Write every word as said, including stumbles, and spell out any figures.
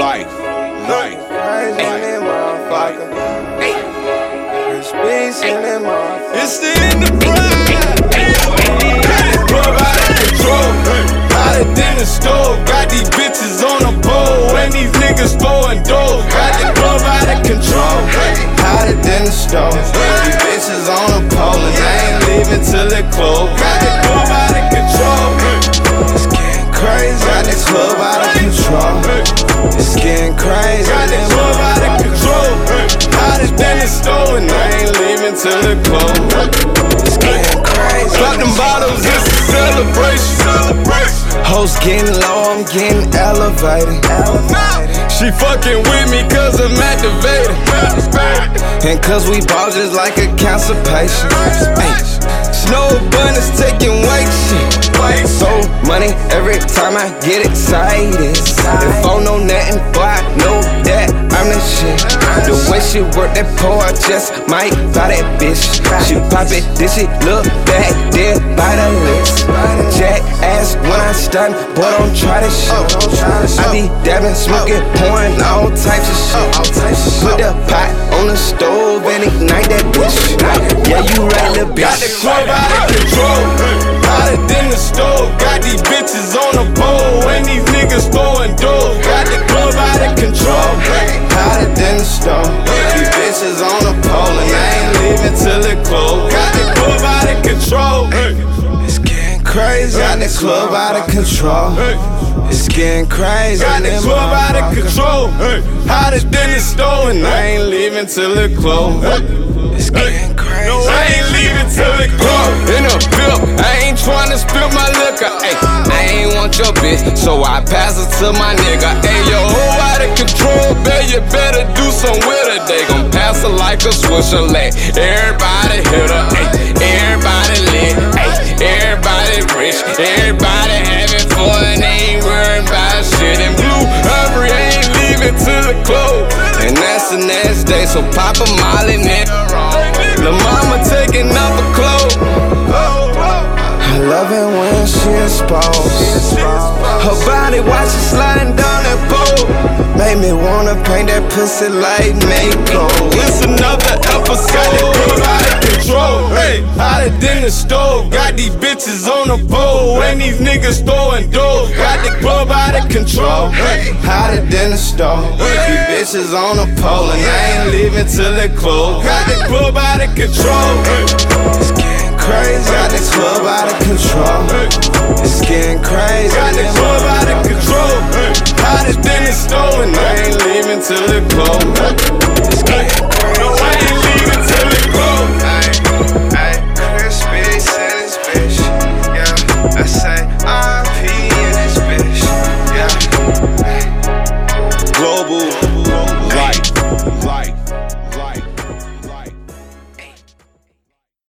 life, life. Crazy in that motherfucker. Chris Beats in that motherfucker. It's the enterprise. Club out of control. Hotter than the stove. Got these bitches on a pole. And these niggas throwing dough. Got the club out of control. Hotter than the stove. These bitches on a pole. And I ain't leaving till it close. Got the club out of control. It's getting crazy. Got the club out of control. It's getting crazy. Got the club out of control. Hotter than the stove. And I ain't leaving till it close. It's getting crazy. Pop them bottles, it's a celebration. Hoes getting low, I'm getting elevated. She fucking with me cause I'm activated. And cause we ball just like a cancer patient. Ay, Snow abundance taking weight shit. So money every time I get excited. If I know nothing, boy, I know that I'm the shit. The way she work that pole, I just might buy that bitch. She pop it, this shit look back there by the lips. Jack ass when I stun, boy, don't try this shit. I be dabbing, smoking, pouring all types of shit. Put the pot on the stove and ignite that bitch. Yeah, you right, little bitch. Got the club out of control. Hotter than the stove. Got these bitches on a pole. And these niggas throwing dough. Got the club out of control. Hotter than the stove. These bitches on the pole. And I ain't leaving till it close. Got the club out of control. It's getting crazy. Got the club out of control. It's getting crazy. Got the club out of control. Hotter than the stove. And I ain't leaving till it close. It's getting crazy. No, I ain't leaving till it close. In a bill, I ain't tryna spill my liquor. Ay, I ain't want your bitch, so I pass it to my nigga. Hey, yo, whole out of control, babe, you better do some with her. They gon' pass her like a swisher leg. Everybody hit her, ay, everybody lit, ay, everybody rich, everybody having fun, ain't worried about shit. And Blue Hungry ain't leaving till the close. And that's the next day, so pop a molly, nigga. La mama taking off her clothes. I love it when she exposed. Her body watch it sliding down that pole. Made me wanna paint that pussy like Mako. It's another episode. Club out of control. Hey, hotter than the stove. Got these bitches on the pole. And these niggas throwing dough. Got the club out of control. Hotter than the stove. These bitches on the pole. And I ain't leaving till it close. Got the club out of control. It's getting crazy. Got the club out of control. It's getting crazy. Got the club out of control. Hotter than the stove. And I ain't leaving till it close.